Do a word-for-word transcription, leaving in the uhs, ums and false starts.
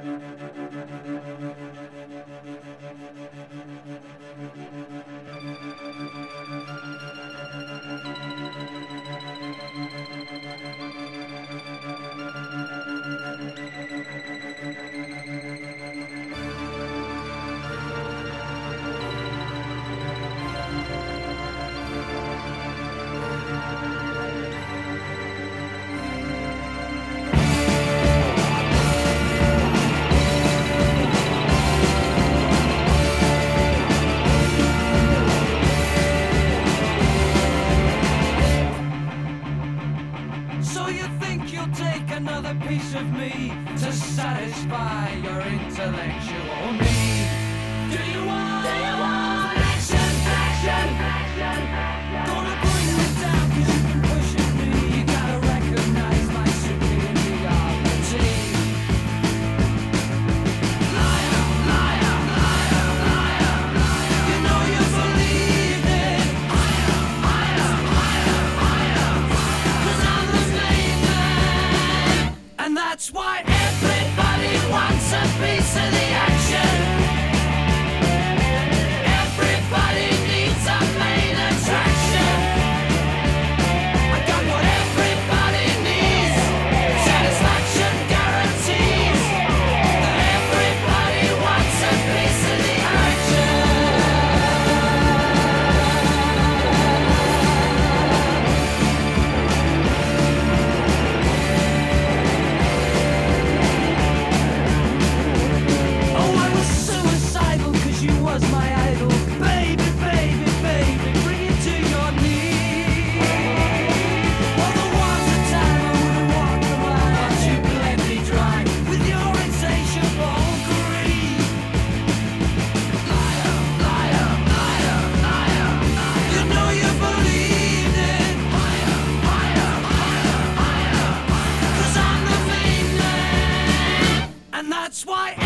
So you think you'll take another piece of me to satisfy your intellectual need? Do you want, Do you want action, action, action, action? Gonna bring me down cause you've been pushing me. You gotta recognize my superiority. Liar, liar, liar, liar, liar. You know you believe it. Higher, higher, higher, higher. Cause I'm the main man. And that's why everybody wants a piece of the action. Everybody needs a main attraction. I got what everybody needs. Satisfaction guarantees that everybody wants a piece of the action. Oh, I was suicidal cause you was my idol. Baby, baby, baby, bring it to your knees. Well, there was a time I would've walked the line, but you bled me dry with your insatiable greed. Liar, liar, liar, liar, liar. You know you believed it. Higher, higher, higher, higher, higher. Cause I'm the main man. And that's why